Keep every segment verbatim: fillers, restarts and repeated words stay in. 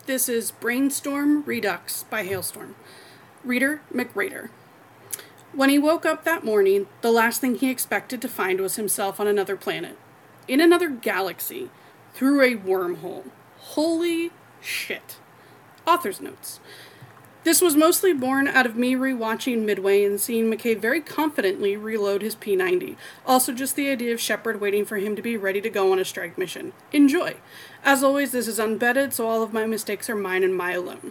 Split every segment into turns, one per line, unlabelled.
This is Brainstorm Redux by Hailstorm. Reader McRader. When he woke up that morning, the last thing he expected to find was himself on another planet. In another galaxy. Through a wormhole. Holy shit. Author's notes. This was mostly born out of me rewatching Midway and seeing McKay very confidently reload his P ninety. Also just the idea of Shepard waiting for him to be ready to go on a strike mission. Enjoy! As always, this is unvetted, so all of my mistakes are mine and my alone.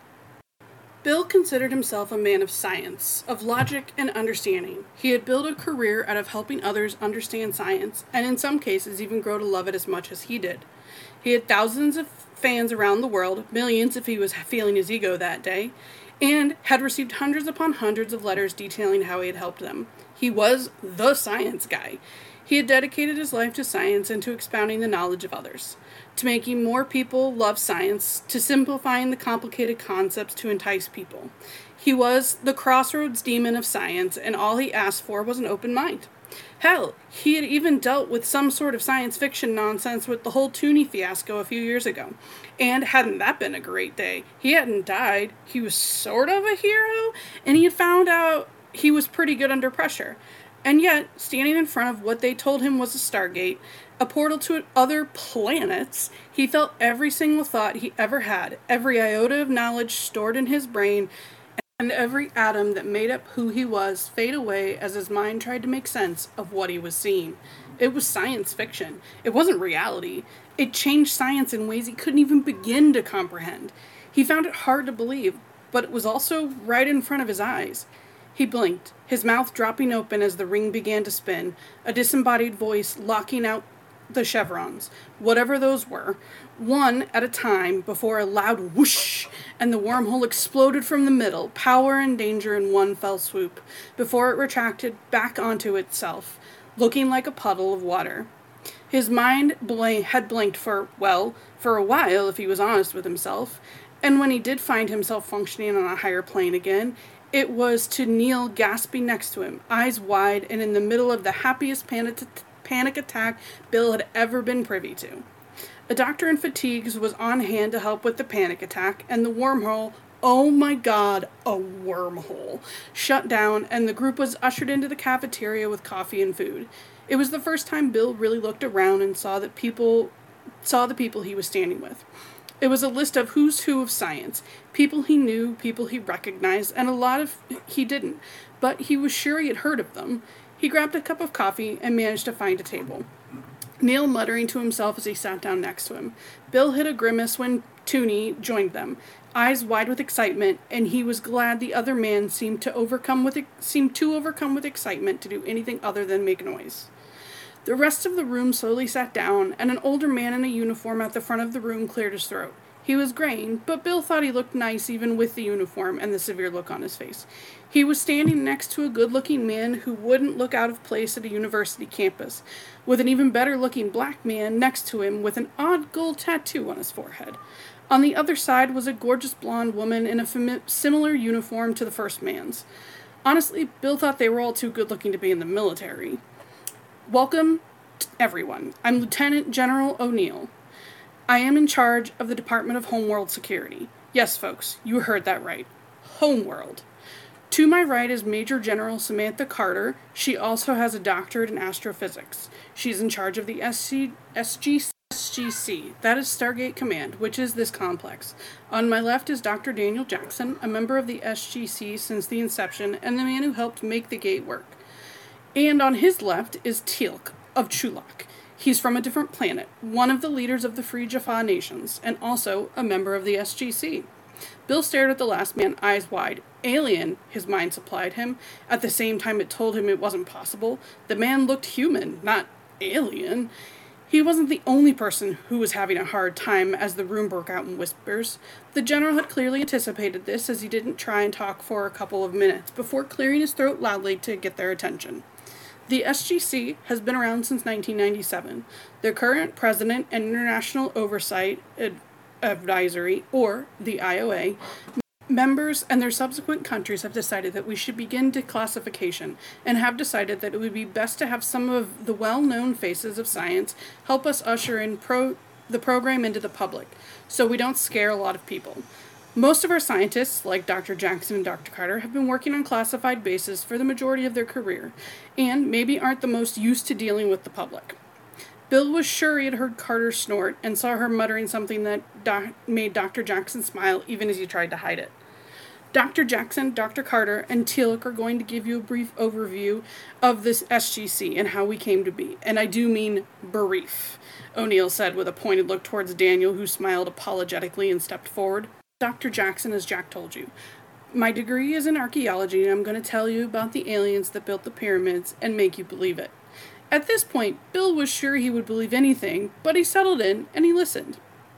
Bill considered himself a man of science, of logic and understanding. He had built a career out of helping others understand science, and in some cases even grow to love it as much as he did. He had thousands of fans around the world, millions if he was feeling his ego that day, and had received hundreds upon hundreds of letters detailing how he had helped them. He was the science guy. He had dedicated his life to science and to expounding the knowledge of others, to making more people love science, to simplifying the complicated concepts to entice people. He was the crossroads demon of science, and all he asked for was an open mind. Hell, he had even dealt with some sort of science fiction nonsense with the whole Toonie fiasco a few years ago. And hadn't that been a great day? He hadn't died. He was sort of a hero, and he had found out he was pretty good under pressure. And yet, standing in front of what they told him was a Stargate, a portal to other planets, he felt every single thought he ever had, every iota of knowledge stored in his brain, and every atom that made up who he was fade away as his mind tried to make sense of what he was seeing. It was science fiction. It wasn't reality. It changed science in ways he couldn't even begin to comprehend. He found it hard to believe, but it was also right in front of his eyes. He blinked, his mouth dropping open as the ring began to spin, a disembodied voice locking out the chevrons, whatever those were, one at a time before a loud whoosh, and the wormhole exploded from the middle, power and danger in one fell swoop, before it retracted back onto itself, looking like a puddle of water. His mind bl- had blinked for, well, for a while if he was honest with himself, and when he did find himself functioning on a higher plane again, it was to kneel gasping next to him, eyes wide and in the middle of the happiest panic, panic attack Bill had ever been privy to. A doctor in fatigues was on hand to help with the panic attack, and the wormhole, oh my god, a wormhole, shut down, and the group was ushered into the cafeteria with coffee and food. It was the first time Bill really looked around and saw that people saw the people he was standing with. It was a list of who's who of science, people he knew, people he recognized, and a lot of he didn't, but he was sure he had heard of them. He grabbed a cup of coffee and managed to find a table, Neil muttering to himself as he sat down next to him. Bill hid a grimace when Toonie joined them, eyes wide with excitement, and he was glad the other man seemed to overcome with seemed too overcome with excitement to do anything other than make noise. The rest of the room slowly sat down, and an older man in a uniform at the front of the room cleared his throat. He was graying, but Bill thought he looked nice even with the uniform and the severe look on his face. He was standing next to a good-looking man who wouldn't look out of place at a university campus, with an even better-looking black man next to him with an odd gold tattoo on his forehead. On the other side was a gorgeous blonde woman in a fami- similar uniform to the first man's. Honestly, Bill thought they were all too good-looking to be in the military. Welcome, everyone. I'm Lieutenant General O'Neill. I am in charge of the Department of Homeworld Security. Yes, folks, you heard that right. Homeworld. To my right is Major General Samantha Carter. She also has a doctorate in astrophysics. She's in charge of the S C, S G C, S G C. That is Stargate Command, which is this complex. On my left is Doctor Daniel Jackson, a member of the S G C since the inception, and the man who helped make the gate work. And on his left is Teal'c of Chulak. He's from a different planet, one of the leaders of the Free Jaffa Nations, and also a member of the S G C. Bill stared at the last man, eyes wide. Alien, his mind supplied him. At the same time it told him it wasn't possible. The man looked human, not alien. He wasn't the only person who was having a hard time as the room broke out in whispers. The general had clearly anticipated this, as he didn't try and talk for a couple of minutes before clearing his throat loudly to get their attention. The S G C has been around since nineteen ninety-seven. Their current president and International Oversight Ad- Advisory, or the I O A, members and their subsequent countries have decided that we should begin declassification, and have decided that it would be best to have some of the well-known faces of science help us usher in pro the program into the public, so we don't scare a lot of people. Most of our scientists, like Doctor Jackson and Doctor Carter, have been working on classified bases for the majority of their career, and maybe aren't the most used to dealing with the public. Bill was sure he had heard Carter snort and saw her muttering something that doc- made Doctor Jackson smile even as he tried to hide it. Doctor Jackson, Doctor Carter, and Teal'c are going to give you a brief overview of this S G C and how we came to be. And I do mean brief, O'Neill said with a pointed look towards Daniel, who smiled apologetically and stepped forward. Doctor Jackson, as Jack told you, my degree is in archaeology, and I'm going to tell you about the aliens that built the pyramids and make you believe it. At this point, Bill was sure he would believe anything, but he settled in and he listened.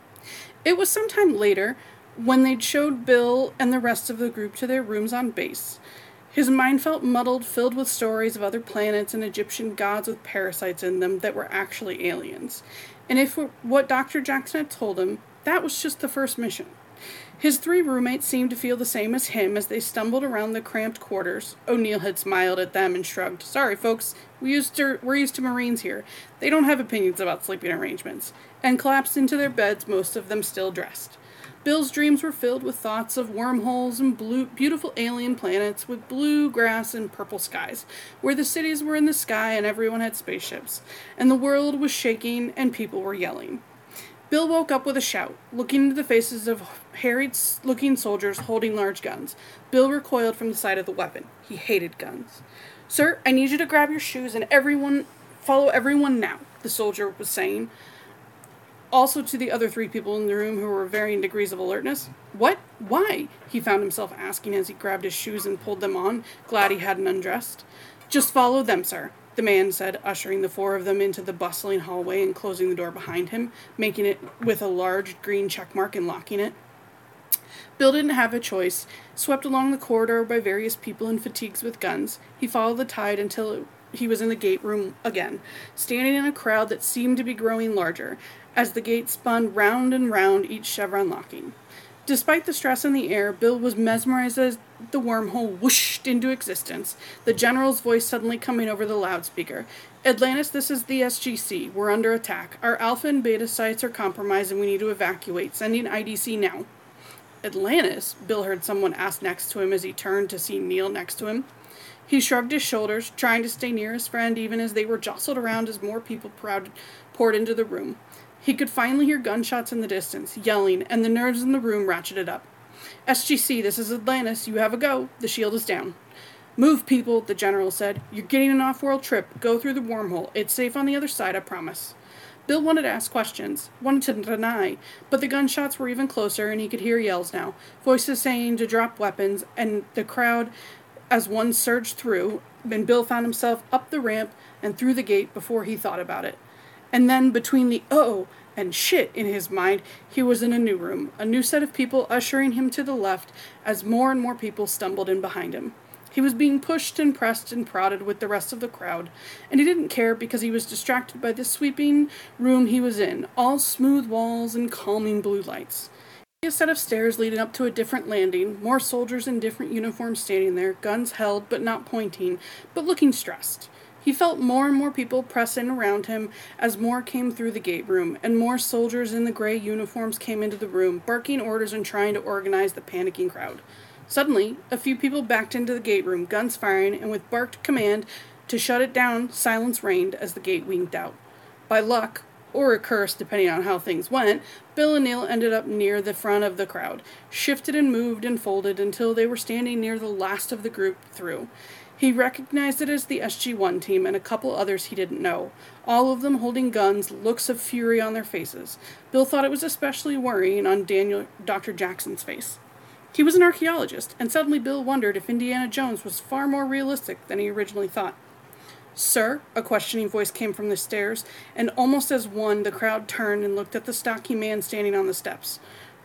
It was sometime later when they'd showed Bill and the rest of the group to their rooms on base. His mind felt muddled, filled with stories of other planets and Egyptian gods with parasites in them that were actually aliens. And if what Doctor Jackson had told him, that was just the first mission. His three roommates seemed to feel the same as him as they stumbled around the cramped quarters. O'Neill had smiled at them and shrugged. Sorry, folks, we used to, we're used to Marines here. They don't have opinions about sleeping arrangements. And collapsed into their beds, most of them still dressed. Bill's dreams were filled with thoughts of wormholes and blue, beautiful alien planets with blue grass and purple skies, where the cities were in the sky and everyone had spaceships, and the world was shaking and people were yelling. Bill woke up with a shout, looking into the faces of harried-looking soldiers holding large guns. Bill recoiled from the sight of the weapon. He hated guns. Sir, I need you to grab your shoes and everyone, follow everyone now, the soldier was saying. Also to the other three people in the room who were varying degrees of alertness. What? Why? He found himself asking as he grabbed his shoes and pulled them on, glad he hadn't undressed. Just follow them, sir, the man said, ushering the four of them into the bustling hallway and closing the door behind him, making it with a large green checkmark and locking it. Bill didn't have a choice. Swept along the corridor by various people in fatigues with guns, he followed the tide until it, he was in the gate room again, standing in a crowd that seemed to be growing larger, as the gate spun round and round, each chevron locking. Despite the stress in the air, Bill was mesmerized as the wormhole whooshed into existence, the general's voice suddenly coming over the loudspeaker. Atlantis, this is the S G C. We're under attack. Our alpha and beta sites are compromised and we need to evacuate. Sending I D C now. Atlantis? Bill heard someone ask next to him as he turned to see Neil next to him. He shrugged his shoulders, trying to stay near his friend even as they were jostled around as more people proud, poured into the room. He could finally hear gunshots in the distance, yelling, and the nerves in the room ratcheted up. S G C, this is Atlantis. You have a go. The shield is down. Move, people, the general said. You're getting an off-world trip. Go through the wormhole. It's safe on the other side, I promise. Bill wanted to ask questions, wanted to deny, but the gunshots were even closer and he could hear yells now, voices saying to drop weapons, and the crowd as one surged through, and Bill found himself up the ramp and through the gate before he thought about it. And then, between the oh and shit in his mind, he was in a new room, a new set of people ushering him to the left as more and more people stumbled in behind him. He was being pushed and pressed and prodded with the rest of the crowd, and he didn't care because he was distracted by the sweeping room he was in, all smooth walls and calming blue lights. A set of stairs leading up to a different landing, more soldiers in different uniforms standing there, guns held but not pointing, but looking stressed. He felt more and more people press in around him as more came through the gate room, and more soldiers in the gray uniforms came into the room, barking orders and trying to organize the panicking crowd. Suddenly, a few people backed into the gate room, guns firing, and with barked command to shut it down, silence reigned as the gate winked out. By luck, or a curse depending on how things went, Bill and Neil ended up near the front of the crowd, shifted and moved and folded until they were standing near the last of the group through. He recognized it as the S G one team and a couple others he didn't know, all of them holding guns, looks of fury on their faces. Bill thought it was especially worrying on Daniel, Doctor Jackson's face. He was an archaeologist, and suddenly Bill wondered if Indiana Jones was far more realistic than he originally thought. Sir, a questioning voice came from the stairs, and almost as one, the crowd turned and looked at the stocky man standing on the steps.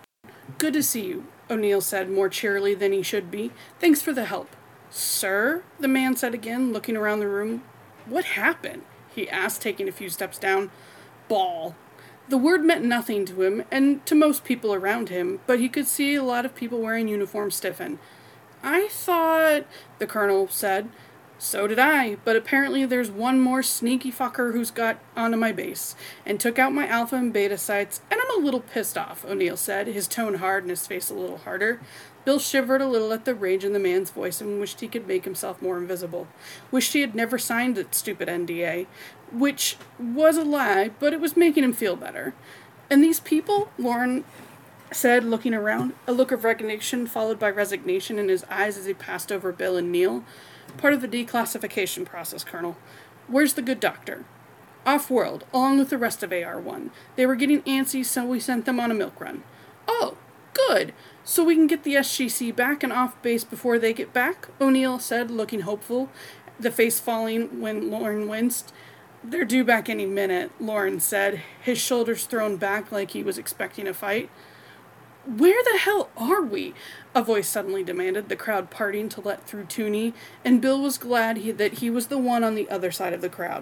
Good to see you, O'Neill said more cheerily than he should be. Thanks for the help. Sir? The man said again, looking around the room. What happened? He asked, taking a few steps down. Ball. The word meant nothing to him, and to most people around him, but he could see a lot of people wearing uniforms stiffen. I thought, the colonel said, So did I, but apparently there's one more sneaky fucker who's got onto my base and took out my alpha and beta sites, and I'm a little pissed off, O'Neill said, his tone hard and his face a little harder. Bill shivered a little at the rage in the man's voice and wished he could make himself more invisible. Wished he had never signed that stupid N D A, which was a lie, but it was making him feel better. And these people, Lauren said, looking around, a look of recognition followed by resignation in his eyes as he passed over Bill and Neil. Part of the declassification process, Colonel. Where's the good doctor? Off-world, along with the rest of A R one. They were getting antsy, so we sent them on a milk run. Oh, good. So we can get the S G C back and off base before they get back? O'Neill said, looking hopeful, the face falling when Lauren winced. They're due back any minute, Lauren said, his shoulders thrown back like he was expecting a fight. Where the hell are we? A voice suddenly demanded, the crowd parting to let through Tooney, and Bill was glad he, that he was the one on the other side of the crowd.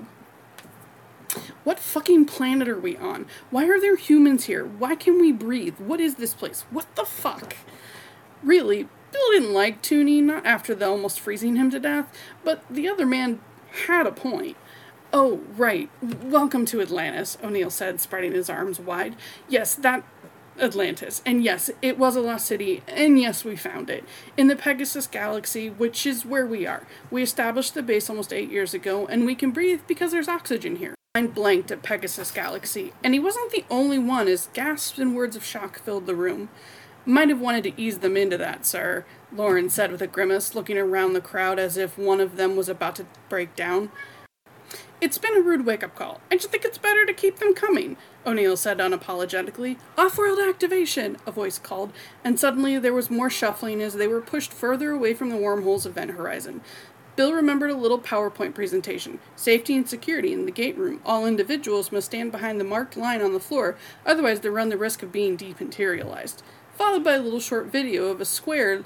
What fucking planet are we on? Why are there humans here? Why can we breathe? What is this place? What the fuck? Really, Bill didn't like Tooney, not after the almost freezing him to death, but the other man had a point. Oh, right. Welcome to Atlantis, O'Neill said, spreading his arms wide. Yes, that Atlantis. And yes, it was a lost city, and yes, we found it. In the Pegasus Galaxy, which is where we are. We established the base almost eight years ago, and we can breathe because there's oxygen here. Mind blanked at Pegasus Galaxy, and he wasn't the only one as gasps and words of shock filled the room. Might have wanted to ease them into that, sir, Lauren said with a grimace, looking around the crowd as if one of them was about to break down. It's been a rude wake-up call. I just think it's better to keep them coming, O'Neill said unapologetically. Off-world activation, a voice called, and suddenly there was more shuffling as they were pushed further away from the wormholes of Event Horizon. Bill remembered a little PowerPoint presentation. Safety and security in the gate room. All individuals must stand behind the marked line on the floor, otherwise they run the risk of being dematerialized. Followed by a little short video of a square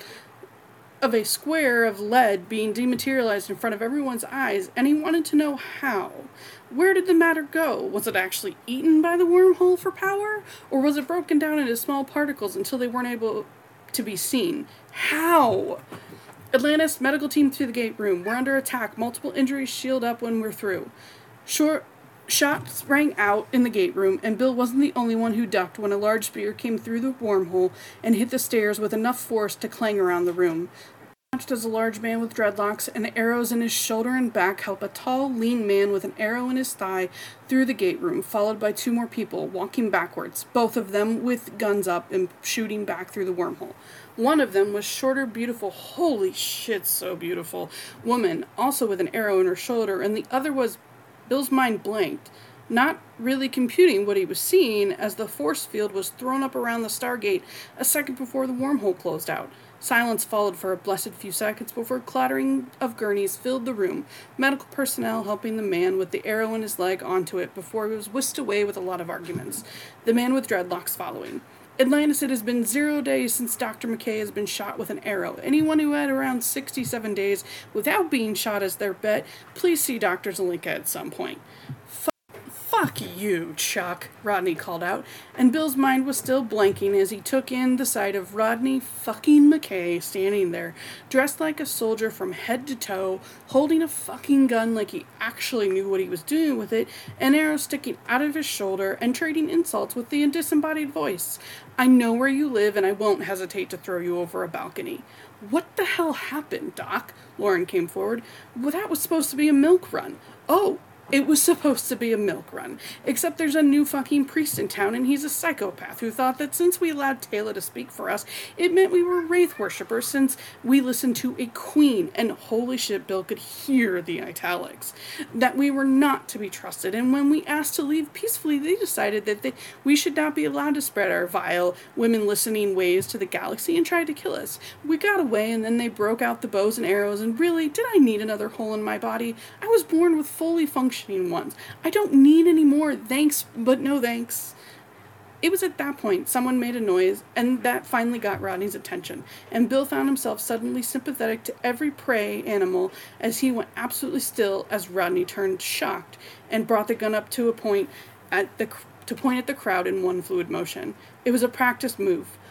of a square of lead being dematerialized in front of everyone's eyes, and he wanted to know how. Where did the matter go? Was it actually eaten by the wormhole for power? Or was it broken down into small particles until they weren't able to be seen? How? Atlantis, medical team to the gate room. We're under attack. Multiple injuries, shield up when we're through. Short shots rang out in the gate room, and Bill wasn't the only one who ducked when a large spear came through the wormhole and hit the stairs with enough force to clang around the room. Watched as a large man with dreadlocks and arrows in his shoulder and back help a tall, lean man with an arrow in his thigh through the gate room, followed by two more people walking backwards, both of them with guns up and shooting back through the wormhole. One of them was shorter, beautiful, holy shit, so beautiful, woman, also with an arrow in her shoulder, and the other was, Bill's mind blanked, not really computing what he was seeing as the force field was thrown up around the Stargate a second before the wormhole closed out. Silence followed for a blessed few seconds before clattering of gurneys filled the room, medical personnel helping the man with the arrow in his leg onto it before he was whisked away with a lot of arguments, the man with dreadlocks following. Atlantis, it has been zero days since Doctor McKay has been shot with an arrow. Anyone who had around sixty-seven days without being shot as their bet, please see Doctor Zelenka at some point. Fuck you, Chuck, Rodney called out, and Bill's mind was still blanking as he took in the sight of Rodney fucking McKay standing there, dressed like a soldier from head to toe, holding a fucking gun like he actually knew what he was doing with it, an arrow sticking out of his shoulder, and trading insults with the disembodied voice. I know where you live, and I won't hesitate to throw you over a balcony. What the hell happened, Doc? Lauren came forward. Well, that was supposed to be a milk run. Oh, it was supposed to be a milk run, except there's a new fucking priest in town, and he's a psychopath who thought that since we allowed Taylor to speak for us, it meant we were wraith worshippers since we listened to a queen, and holy shit, Bill could hear the italics, that we were not to be trusted, and when we asked to leave peacefully, they decided that they, we should not be allowed to spread our vile, women-listening ways to the galaxy and tried to kill us. We got away, and then they broke out the bows and arrows, and really, did I need another hole in my body? I was born with fully functioning ones. I don't need any more. Thanks, but no thanks. It was at that point someone made a noise, and that finally got Rodney's attention, and Bill found himself suddenly sympathetic to every prey animal as he went absolutely still as Rodney turned shocked and brought the gun up to a point at the to point at the crowd in one fluid motion. It was a practiced move.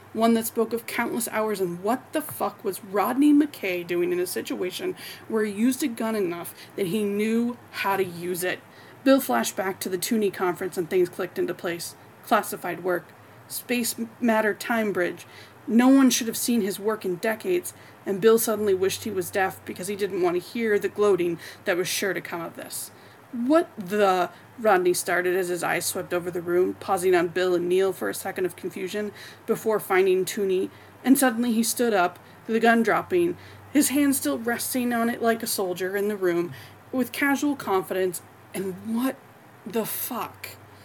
one that spoke of countless hours and what the fuck was Rodney McKay doing in a situation where he used a gun enough that he knew how to use it. Bill flashed back to the Tooney conference and things clicked into place. Classified work. Space matter time bridge. No one should have seen his work in decades, and Bill suddenly wished he was deaf because he didn't want to hear the gloating that was sure to come of this. What the... Rodney started as his eyes swept over the room, pausing on Bill and Neil for a second of confusion before finding Tooney, and suddenly he stood up, the gun dropping, his hand still resting on it like a soldier in the room, with casual confidence, and what the fuck?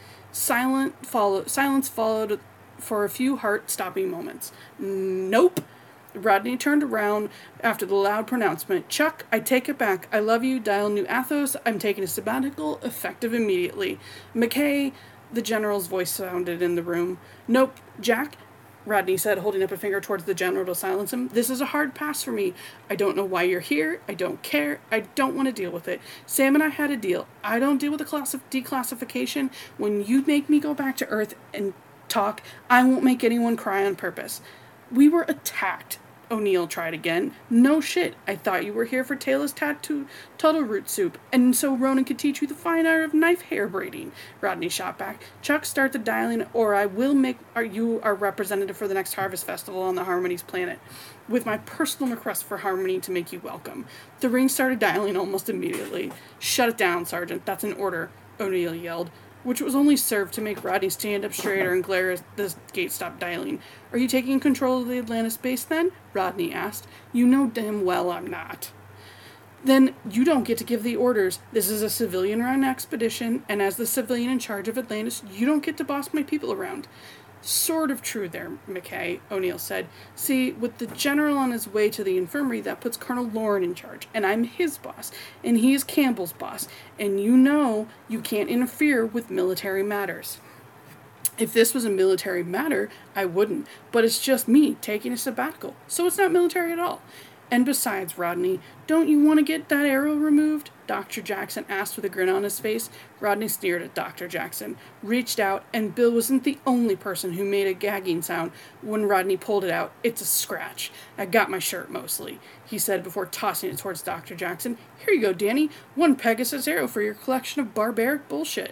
Silent follow, silence followed for a few heart-stopping moments. Nope. Rodney turned around after the loud pronouncement. Chuck, I take it back. I love you. Dial New Athos. I'm taking a sabbatical, effective immediately. McKay, the general's voice sounded in the room. Nope. Jack, Rodney said, holding up a finger towards the general to silence him. This is a hard pass for me. I don't know why you're here. I don't care. I don't want to deal with it. Sam and I had a deal. I don't deal with the class of declassification. When you make me go back to Earth and talk, I won't make anyone cry on purpose. We were attacked. O'Neill tried again. No shit. I thought you were here for Taylor's tattoo tuttle root soup, and so Ronan could teach you the fine art of knife hair braiding. Rodney shot back. Chuck, start the dialing, or I will make you our representative for the next Harvest Festival on the Harmony's planet, with my personal request for Harmony to make you welcome. The ring started dialing almost immediately. Shut it down, Sergeant. That's an order, O'Neill yelled, which was only served to make Rodney stand up straighter and glare as the gate stopped dialing. Are you taking control of the Atlantis base then? Rodney asked. You know damn well I'm not. Then you don't get to give the orders. This is a civilian-run expedition, and as the civilian in charge of Atlantis, you don't get to boss my people around. Sort of true there, McKay, O'Neill said. See, with the general on his way to the infirmary, that puts Colonel Lauren in charge, and I'm his boss, and he is Campbell's boss, and you know you can't interfere with military matters. If this was a military matter, I wouldn't, but it's just me taking a sabbatical, so it's not military at all. And besides, Rodney, don't you want to get that arrow removed? Doctor Jackson asked with a grin on his face. Rodney sneered at Doctor Jackson, reached out, and Bill wasn't the only person who made a gagging sound when Rodney pulled it out. It's a scratch. I got my shirt mostly, he said before tossing it towards Doctor Jackson. Here you go, Danny. One Pegasus arrow for your collection of barbaric bullshit.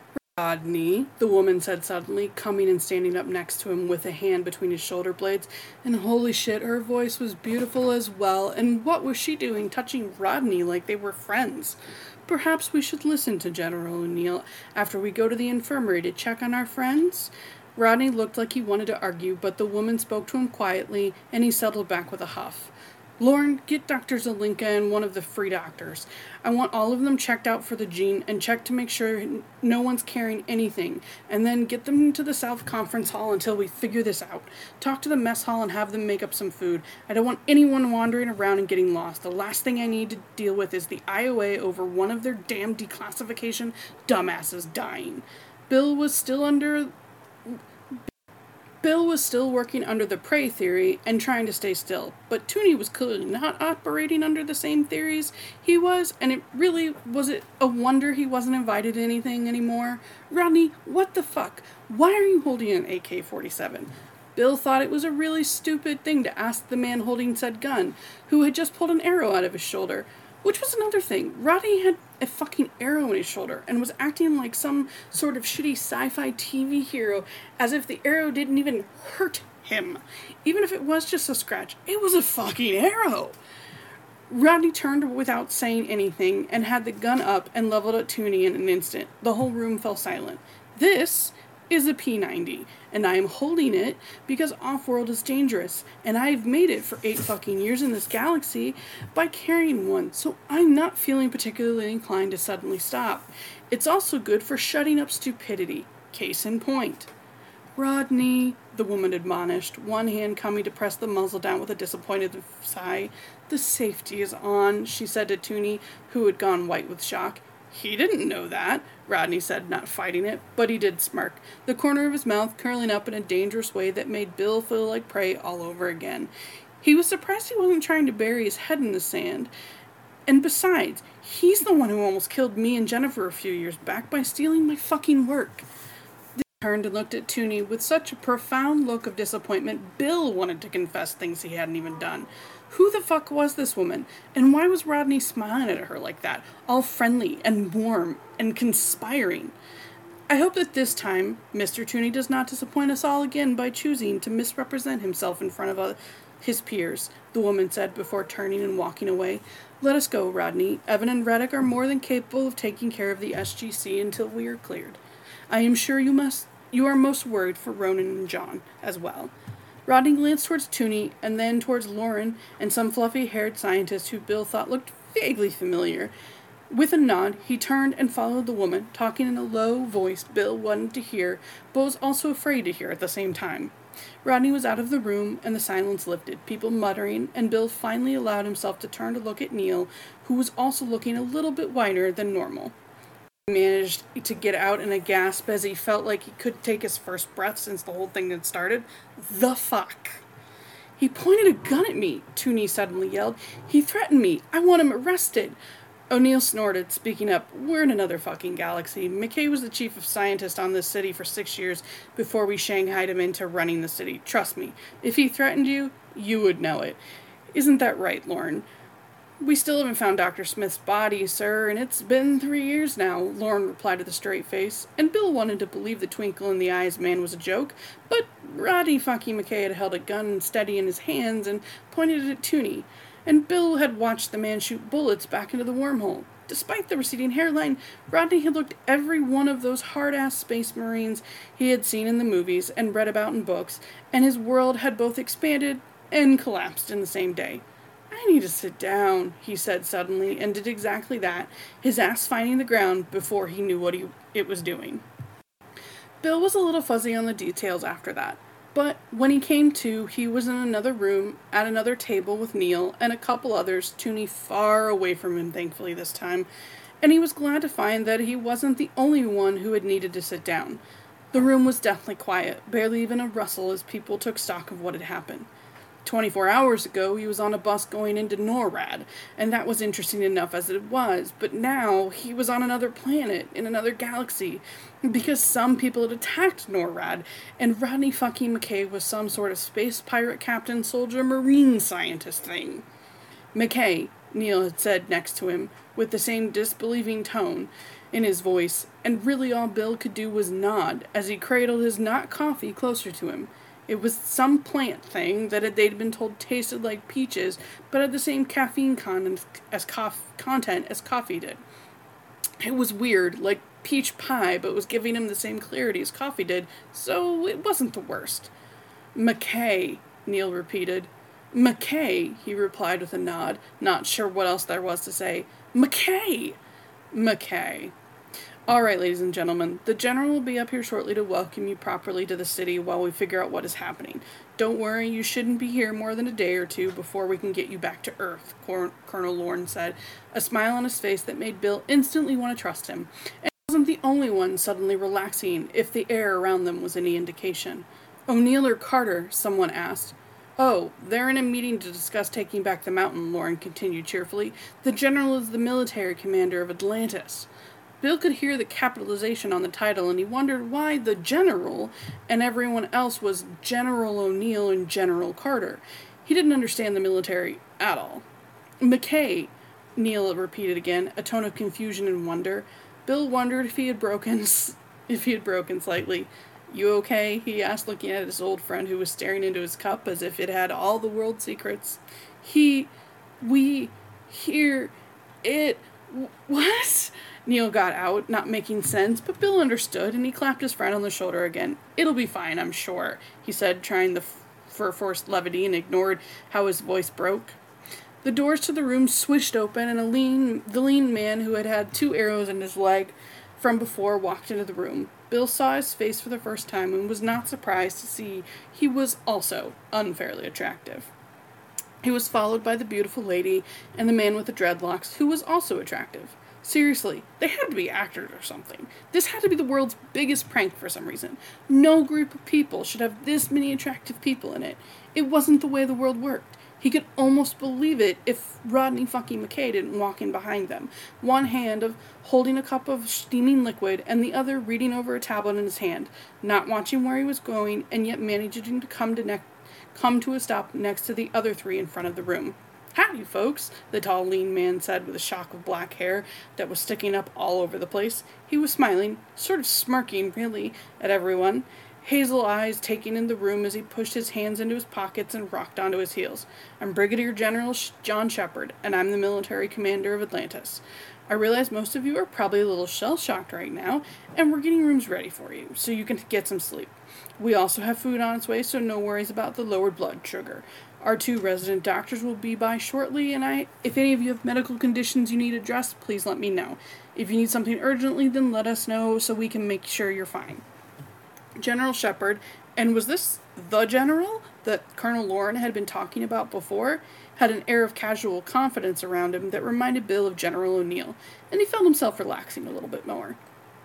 Rodney, the woman said suddenly, coming and standing up next to him with a hand between his shoulder blades, and holy shit, her voice was beautiful as well, and what was she doing touching Rodney like they were friends? Perhaps we should listen to General O'Neill after we go to the infirmary to check on our friends? Rodney looked like he wanted to argue, but the woman spoke to him quietly, and he settled back with a huff. Lauren, get Doctor Zelinka and one of the free doctors. I want all of them checked out for the gene and check to make sure no one's carrying anything, and then get them to the South Conference Hall until we figure this out. Talk to the mess hall and have them make up some food. I don't want anyone wandering around and getting lost. The last thing I need to deal with is the I O A over one of their damn declassification dumbasses dying. Bill was still under... Bill was still working under the prey theory and trying to stay still, but Tooney was clearly not operating under the same theories he was, and it really was it a wonder he wasn't invited to anything anymore. Rodney, what the fuck? Why are you holding an A K forty-seven? Bill thought it was a really stupid thing to ask the man holding said gun, who had just pulled an arrow out of his shoulder. Which was another thing. Rodney had a fucking arrow in his shoulder and was acting like some sort of shitty sci-fi T V hero as if the arrow didn't even hurt him. Even if it was just a scratch, it was a fucking arrow. Rodney turned without saying anything and had the gun up and leveled at Tooney in an instant. The whole room fell silent. This is a P ninety, and I am holding it because Offworld is dangerous, and I've made it for eight fucking years in this galaxy by carrying one, so I'm not feeling particularly inclined to suddenly stop. It's also good for shutting up stupidity. Case in point. Rodney, the woman admonished, one hand coming to press the muzzle down with a disappointed sigh. The safety is on, she said to Tooney, who had gone white with shock. He didn't know that, Rodney said, not fighting it, but he did smirk, the corner of his mouth curling up in a dangerous way that made Bill feel like prey all over again. He was surprised he wasn't trying to bury his head in the sand. And besides, he's the one who almost killed me and Jennifer a few years back by stealing my fucking work. Turned and looked at Toonie with such a profound look of disappointment, Bill wanted to confess things he hadn't even done. Who the fuck was this woman? And why was Rodney smiling at her like that, all friendly and warm and conspiring? I hope that this time Mister Toonie does not disappoint us all again by choosing to misrepresent himself in front of uh, his peers, the woman said before turning and walking away. Let us go, Rodney. Evan and Reddick are more than capable of taking care of the S G C until we are cleared. I am sure you must you are most worried for Ronan and John as well. Rodney glanced towards Toonie and then towards Lauren and some fluffy-haired scientist who Bill thought looked vaguely familiar. With a nod, he turned and followed the woman, talking in a low voice Bill wanted to hear, but was also afraid to hear at the same time. Rodney was out of the room, and the silence lifted, people muttering, and Bill finally allowed himself to turn to look at Neil, who was also looking a little bit whiter than normal. He managed to get out in a gasp as he felt like he couldn't take his first breath since the whole thing had started. The fuck? He pointed a gun at me, Toonie suddenly yelled. He threatened me. I want him arrested. O'Neill snorted, speaking up. We're in another fucking galaxy. McKay was the chief of scientist on this city for six years before we shanghaied him into running the city. Trust me, if he threatened you, you would know it. Isn't that right, Lauren? We still haven't found Doctor Smith's body, sir, and it's been three years now, Lauren replied with a straight face, and Bill wanted to believe the twinkle in the eyes man was a joke, but Rodney fucking McKay had held a gun steady in his hands and pointed it at Toonie, and Bill had watched the man shoot bullets back into the wormhole. Despite the receding hairline, Rodney had looked every one of those hard-ass space marines he had seen in the movies and read about in books, and his world had both expanded and collapsed in the same day. I need to sit down, he said suddenly, and did exactly that, his ass finding the ground before he knew what he, it was doing. Bill was a little fuzzy on the details after that, but when he came to, he was in another room, at another table with Neil and a couple others, Toonie far away from him, thankfully, this time, and he was glad to find that he wasn't the only one who had needed to sit down. The room was deathly quiet, barely even a rustle as people took stock of what had happened. Twenty-four hours ago, he was on a bus going into NORAD, and that was interesting enough as it was, but now he was on another planet, in another galaxy, because some people had attacked NORAD, and Rodney fucking McKay was some sort of space pirate captain, soldier, marine scientist thing. McKay, Neil had said next to him, with the same disbelieving tone in his voice, and really all Bill could do was nod, as he cradled his not coffee closer to him. It was some plant thing that they'd been told tasted like peaches, but had the same caffeine content as, cof- content as coffee did. It was weird, like peach pie, but was giving him the same clarity as coffee did, so it wasn't the worst. McKay, Neil repeated. McKay, he replied with a nod, not sure what else there was to say. McKay! McKay. All right, ladies and gentlemen, the General will be up here shortly to welcome you properly to the city while we figure out what is happening. Don't worry, you shouldn't be here more than a day or two before we can get you back to Earth, Cor- Colonel Lauren said, a smile on his face that made Bill instantly want to trust him. And he wasn't the only one suddenly relaxing, if the air around them was any indication. O'Neill or Carter, someone asked. Oh, they're in a meeting to discuss taking back the mountain, Lauren continued cheerfully. The General is the military commander of Atlantis. Bill could hear the capitalization on the title, and he wondered why the General and everyone else was General O'Neill and General Carter. He didn't understand the military at all. McKay, Neil repeated again, a tone of confusion and wonder. Bill wondered if he had broken, if he had broken slightly. You okay? He asked, looking at his old friend who was staring into his cup as if it had all the world's secrets. He, we, here, it, what? Neil got out, not making sense, but Bill understood, and he clapped his friend on the shoulder again. It'll be fine, I'm sure, he said, trying the f- for forced levity, and ignored how his voice broke. The doors to the room swished open, and a lean, the lean man who had had two arrows in his leg from before walked into the room. Bill saw his face for the first time and was not surprised to see he was also unfairly attractive. He was followed by the beautiful lady and the man with the dreadlocks, who was also attractive. Seriously, they had to be actors or something. This had to be the world's biggest prank for some reason. No group of people should have this many attractive people in it. It wasn't the way the world worked. He could almost believe it if Rodney fucking McKay didn't walk in behind them, one hand of holding a cup of steaming liquid and the other reading over a tablet in his hand, not watching where he was going and yet managing to come to ne- come to a stop next to the other three in front of the room. "Howdy, folks," the tall, lean man said with a shock of black hair that was sticking up all over the place. He was smiling, sort of smirking, really, at everyone, hazel eyes taking in the room as he pushed his hands into his pockets and rocked onto his heels. "I'm Brigadier General John Shepard, and I'm the military commander of Atlantis. I realize most of you are probably a little shell-shocked right now, and we're getting rooms ready for you, so you can get some sleep. We also have food on its way, so no worries about the lowered blood sugar. Our two resident doctors will be by shortly, and I, if any of you have medical conditions you need addressed, please let me know. If you need something urgently, then let us know so we can make sure you're fine." General Shepard, and was this the general that Colonel Lauren had been talking about before, had an air of casual confidence around him that reminded Bill of General O'Neill, and he felt himself relaxing a little bit more.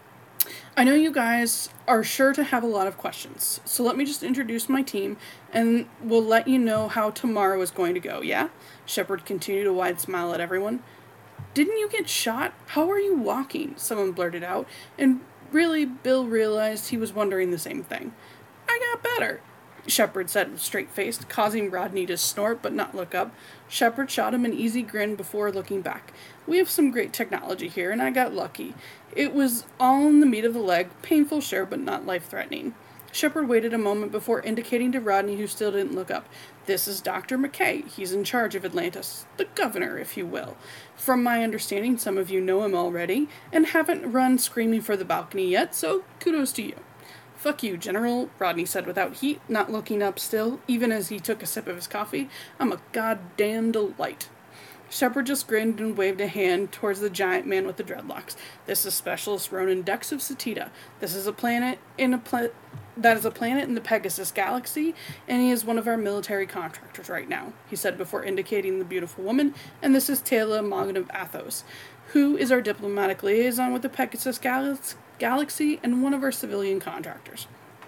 "I know you guys are sure to have a lot of questions, so let me just introduce my team, and we'll let you know how tomorrow is going to go, yeah?" Shepard continued a wide smile at everyone. "Didn't you get shot? How are you walking?" someone blurted out, and really, Bill realized he was wondering the same thing. "I got better," Shepard said straight-faced, causing Rodney to snort but not look up. Shepard shot him an easy grin before looking back. "We have some great technology here, and I got lucky. It was all in the meat of the leg, painful, sure, but not life-threatening." Shepard waited a moment before indicating to Rodney, who still didn't look up. "This is Doctor McKay. He's in charge of Atlantis. The governor, if you will. From my understanding, some of you know him already, and haven't run screaming for the balcony yet, so kudos to you." "Fuck you, General," Rodney said without heat, not looking up still, even as he took a sip of his coffee. "I'm a goddamn delight." Shepard just grinned and waved a hand towards the giant man with the dreadlocks. "This is Specialist Ronan Dex of Satita. This is a planet in a pla- that is a planet in the Pegasus Galaxy, and he is one of our military contractors right now," he said before indicating the beautiful woman. "And this is Taylor Morgan of Athos, who is our diplomatic liaison with the Pegasus Gal- Galaxy and one of our civilian contractors."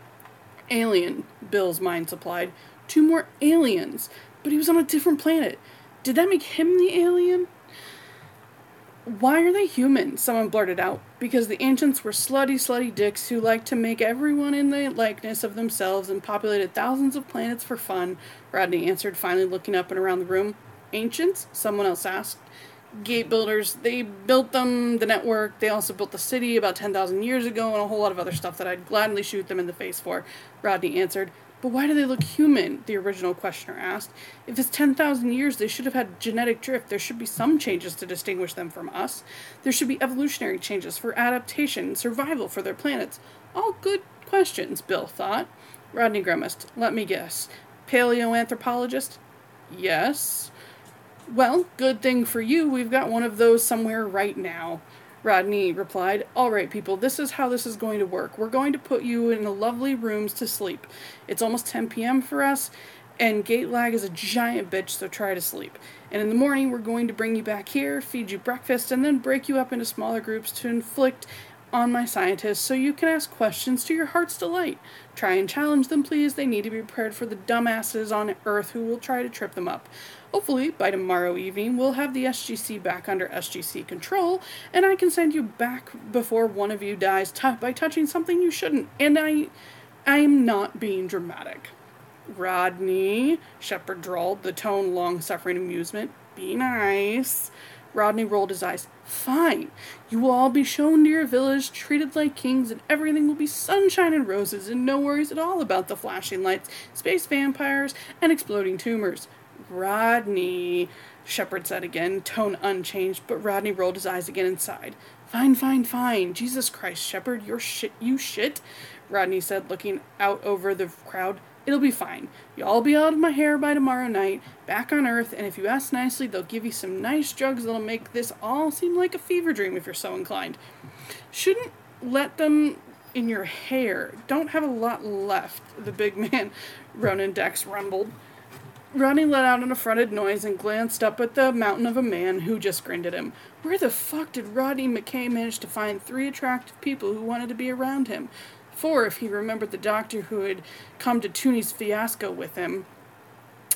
"Alien," Bill's mind supplied. Two more aliens, but he was on a different planet. Did that make him the alien? "Why are they human?" someone blurted out. "Because the ancients were slutty, slutty dicks who liked to make everyone in the likeness of themselves and populated thousands of planets for fun," Rodney answered, finally looking up and around the room. "Ancients?" someone else asked. "Gate builders. They built them, the network. They also built the city about ten thousand years ago and a whole lot of other stuff that I'd gladly shoot them in the face for," Rodney answered. "But why do they look human?" the original questioner asked. "If it's ten thousand years, they should have had genetic drift. There should be some changes to distinguish them from us. There should be evolutionary changes for adaptation and survival for their planets." "All good questions," Bill thought. Rodney grimaced. "Let me guess. Paleoanthropologist?" "Yes." "Well, good thing for you, we've got one of those somewhere right now," Rodney replied. "All right, people, this is how this is going to work. We're going to put you in the lovely rooms to sleep. It's almost ten p.m. for us, and gate lag is a giant bitch, so try to sleep. And in the morning, we're going to bring you back here, feed you breakfast, and then break you up into smaller groups to inflict on my scientists so you can ask questions to your heart's delight. Try and challenge them, please. They need to be prepared for the dumbasses on Earth who will try to trip them up. Hopefully, by tomorrow evening, we'll have the S G C back under S G C control, and I can send you back before one of you dies t- by touching something you shouldn't. And I, I'm not being dramatic." "Rodney," Shepard drawled, the tone long-suffering amusement. "Be nice." Rodney rolled his eyes. "Fine. You will all be shown to your village, treated like kings, and everything will be sunshine and roses, and no worries at all about the flashing lights, space vampires, and exploding tumors." "Rodney," Shepard said again, tone unchanged, but Rodney rolled his eyes again and sighed. "Fine, fine, fine. Jesus Christ, Shepard, you're shit, you shit," Rodney said, looking out over the crowd. "It'll be fine. You'll all be out of my hair by tomorrow night, back on Earth, and if you ask nicely, they'll give you some nice drugs that'll make this all seem like a fever dream if you're so inclined. Shouldn't let them in your hair. Don't have a lot left," the big man, Ronan Dex, rumbled. Rodney let out an affronted noise and glanced up at the mountain of a man who just grinned at him. Where the fuck did Rodney McKay manage to find three attractive people who wanted to be around him? Four, if he remembered the doctor who had come to Tooney's fiasco with him.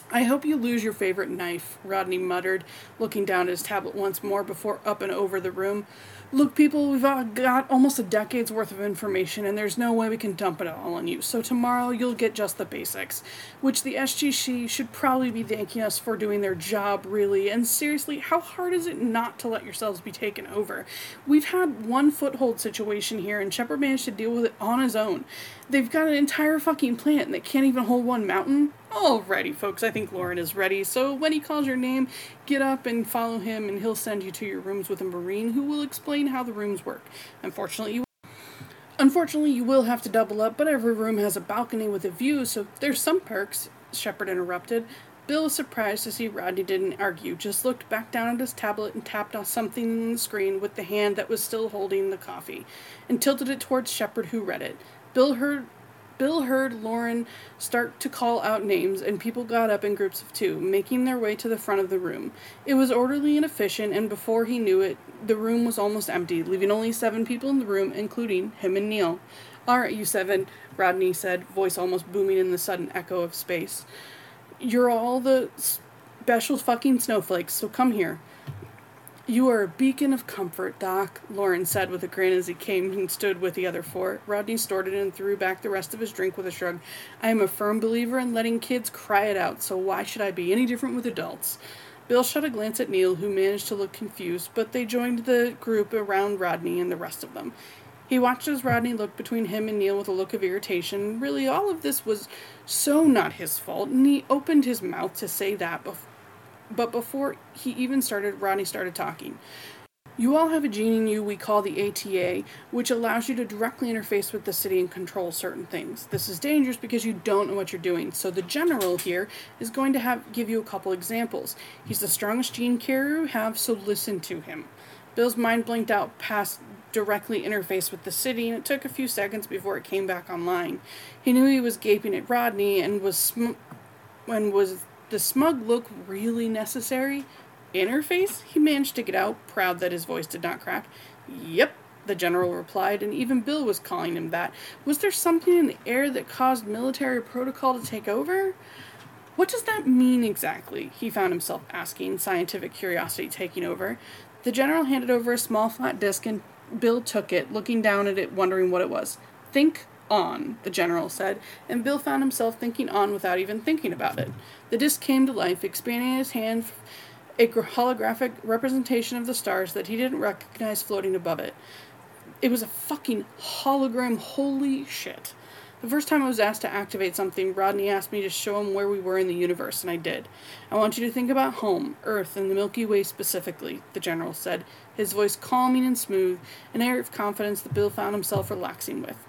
I hope you lose your favorite knife, Rodney muttered, looking down at his tablet once more before up and over the room. Look, people, we've got almost a decade's worth of information, and there's no way we can dump it all on you. So tomorrow you'll get just the basics, which the S G C should probably be thanking us for doing their job, really. And seriously, how hard is it not to let yourselves be taken over? We've had one foothold situation here, and Shepard managed to deal with it on his own. They've got an entire fucking plant that can't even hold one mountain. Alrighty, folks, I think Lauren is ready. So when he calls your name, get up and follow him, and he'll send you to your rooms with a Marine who will explain how the rooms work. Unfortunately, you Unfortunately, you will have to double up, but every room has a balcony with a view, so there's some perks, Shepard interrupted. Bill was surprised to see Rodney didn't argue, just looked back down at his tablet and tapped on something on the screen with the hand that was still holding the coffee, and tilted it towards Shepard, who read it. Bill heard Bill heard Lauren start to call out names, and people got up in groups of two, making their way to the front of the room. It was orderly and efficient, and before he knew it, the room was almost empty, leaving only seven people in the room, including him and Neil. All right, you seven, Rodney said, voice almost booming in the sudden echo of space. You're all the special fucking snowflakes, so come here. You are a beacon of comfort, Doc, Lauren said with a grin as he came and stood with the other four. Rodney snorted and threw back the rest of his drink with a shrug. I am a firm believer in letting kids cry it out, so why should I be any different with adults? Bill shot a glance at Neil, who managed to look confused, but they joined the group around Rodney and the rest of them. He watched as Rodney looked between him and Neil with a look of irritation. Really, all of this was so not his fault, and he opened his mouth to say that before. But before he even started, Rodney started talking. You all have a gene in you we call the A T A, which allows you to directly interface with the city and control certain things. This is dangerous because you don't know what you're doing, so the general here is going to have give you a couple examples. He's the strongest gene carrier we have, so listen to him. Bill's mind blinked out past directly interface with the city, and it took a few seconds before it came back online. He knew he was gaping at Rodney and was sm- and was the smug look really necessary? Interface? He managed to get out, proud that his voice did not crack. Yep, the general replied, and even Bill was calling him that. Was there something in the air that caused military protocol to take over? What does that mean exactly? He found himself asking, scientific curiosity taking over. The general handed over a small flat disc, and Bill took it, looking down at it, wondering what it was. Think on, the general said, and Bill found himself thinking on without even thinking about it. The disc came to life, expanding in his hand a holographic representation of the stars that he didn't recognize floating above it. It was a fucking hologram, holy shit. The first time I was asked to activate something, Rodney asked me to show him where we were in the universe, and I did. I want you to think about home, Earth, and the Milky Way specifically, the general said, his voice calming and smooth, an air of confidence that Bill found himself relaxing with.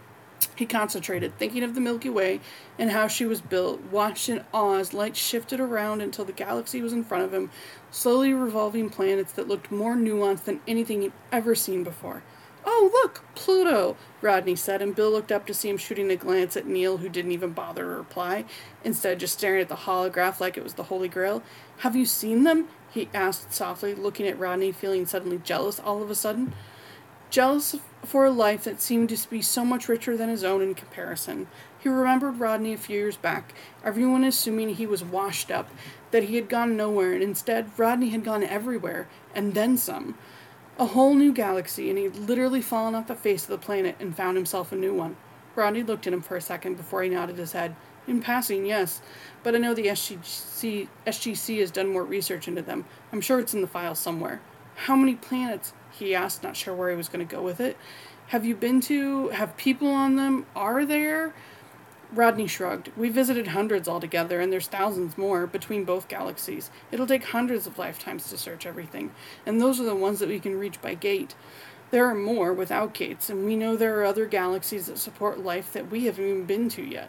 He concentrated, thinking of the Milky Way and how she was built, watched in awe as light shifted around until the galaxy was in front of him, slowly revolving planets that looked more nuanced than anything he'd ever seen before. Oh, look, Pluto, Rodney said, and Bill looked up to see him shooting a glance at Neil, who didn't even bother to reply, instead just staring at the holograph like it was the Holy Grail. Have you seen them? He asked softly, looking at Rodney, feeling suddenly jealous all of a sudden. Jealous for a life that seemed to be so much richer than his own in comparison. He remembered Rodney a few years back, everyone assuming he was washed up, that he had gone nowhere, and instead Rodney had gone everywhere, and then some. A whole new galaxy, and he'd literally fallen off the face of the planet and found himself a new one. Rodney looked at him for a second before he nodded his head. In passing, yes, but I know the S G C, S G C has done more research into them. I'm sure it's in the file somewhere. How many planets? He asked, not sure where he was going to go with it. Have you been to? Have people on them? Are there? Rodney shrugged. We visited hundreds altogether, and there's thousands more between both galaxies. It'll take hundreds of lifetimes to search everything, and those are the ones that we can reach by gate. There are more without gates, and we know there are other galaxies that support life that we haven't even been to yet.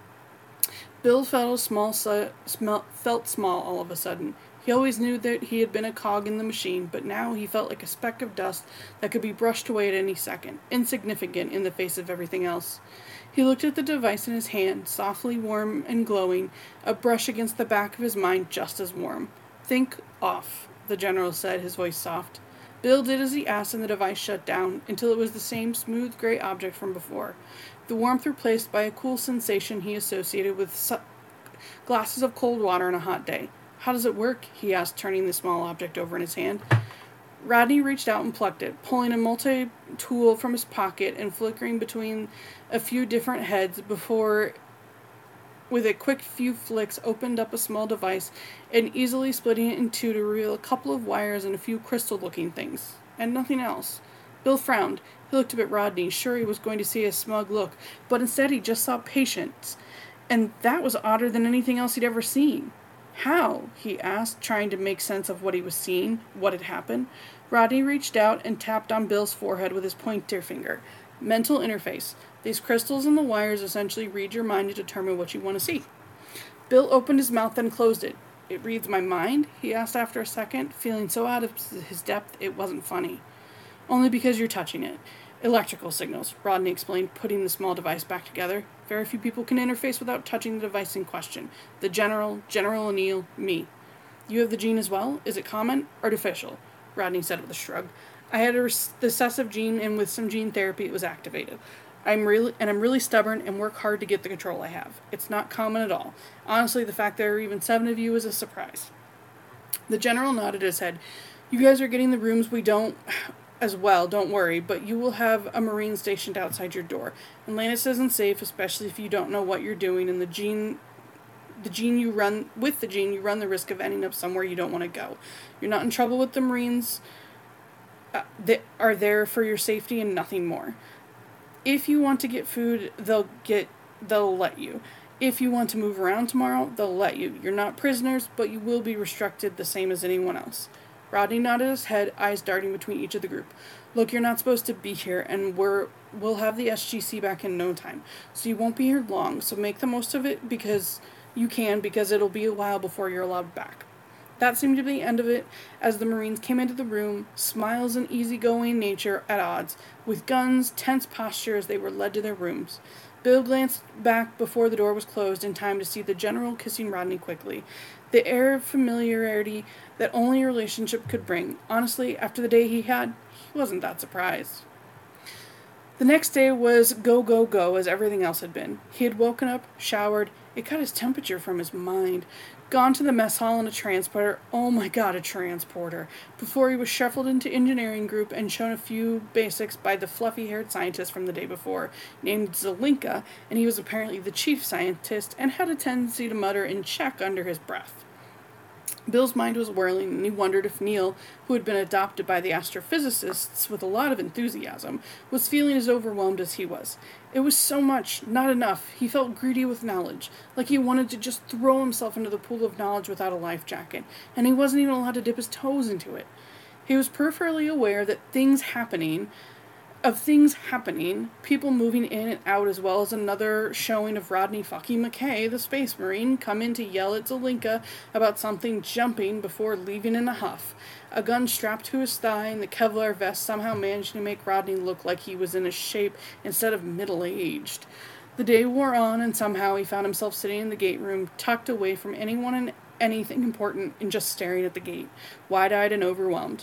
Bill felt small, su- smell, felt small all of a sudden. He always knew that he had been a cog in the machine, but now he felt like a speck of dust that could be brushed away at any second, insignificant in the face of everything else. He looked at the device in his hand, softly warm and glowing, a brush against the back of his mind just as warm. Think off, the general said, his voice soft. Bill did as he asked, and the device shut down, until it was the same smooth gray object from before, the warmth replaced by a cool sensation he associated with su- glasses of cold water on a hot day. How does it work? He asked, turning the small object over in his hand. Rodney reached out and plucked it, pulling a multi-tool from his pocket and flickering between a few different heads before, with a quick few flicks, opened up a small device and easily splitting it in two to reveal a couple of wires and a few crystal-looking things, and nothing else. Bill frowned. He looked up at Rodney, sure he was going to see a smug look, but instead he just saw patience, and that was odder than anything else he'd ever seen. How? He asked, trying to make sense of what he was seeing, what had happened. Rodney reached out and tapped on Bill's forehead with his pointer finger. Mental interface. These crystals and the wires essentially read your mind to determine what you want to see. Bill opened his mouth then closed it. It reads my mind? He asked after a second, feeling so out of his depth it wasn't funny. Only because you're touching it. Electrical signals, Rodney explained, putting the small device back together. Very few people can interface without touching the device in question. The General, General O'Neill, me. You have the gene as well? Is it common? Artificial, Rodney said with a shrug. I had a recessive gene, and with some gene therapy it was activated. I'm really, and I'm really stubborn and work hard to get the control I have. It's not common at all. Honestly, the fact there are even seven of you is a surprise. The General nodded his head. You guys are getting the rooms we don't... as well, don't worry, but you will have a Marine stationed outside your door. Atlantis isn't safe, especially if you don't know what you're doing, and the gene the gene you run with the gene you run the risk of ending up somewhere you don't want to go. You're not in trouble with the Marines. Uh, they are there for your safety and nothing more. If you want to get food, they'll get they'll let you. If you want to move around tomorrow, they'll let you. You're not prisoners, but you will be restricted the same as anyone else. Rodney nodded his head, eyes darting between each of the group. Look, you're not supposed to be here, and we're, we'll have the S G C back in no time. So you won't be here long, so make the most of it because you can, because it'll be a while before you're allowed back. That seemed to be the end of it, as the Marines came into the room, smiles and easygoing nature at odds, with guns, tense posture as they were led to their rooms. Bill glanced back before the door was closed in time to see the General kissing Rodney quickly. The air of familiarity that only a relationship could bring. Honestly, after the day he had, he wasn't that surprised. The next day was go, go, go, as everything else had been. He had woken up, showered, it cut his temperature from his mind, gone to the mess hall in a transporter, oh my god, a transporter, before he was shuffled into engineering group and shown a few basics by the fluffy-haired scientist from the day before, named Zelinka, and he was apparently the chief scientist and had a tendency to mutter in check under his breath. Bill's mind was whirling, and he wondered if Neil, who had been adopted by the astrophysicists with a lot of enthusiasm, was feeling as overwhelmed as he was. It was so much, not enough. He felt greedy with knowledge, like he wanted to just throw himself into the pool of knowledge without a life jacket, and he wasn't even allowed to dip his toes into it. He was peripherally aware that things happening, of things happening, people moving in and out, as well as another showing of Rodney fucking McKay, the Space Marine, come in to yell at Zelinka about something jumping before leaving in a huff. A gun strapped to his thigh and the Kevlar vest somehow managed to make Rodney look like he was in a shape instead of middle-aged. The day wore on, and somehow he found himself sitting in the gate room, tucked away from anyone and anything important, and just staring at the gate, wide-eyed and overwhelmed.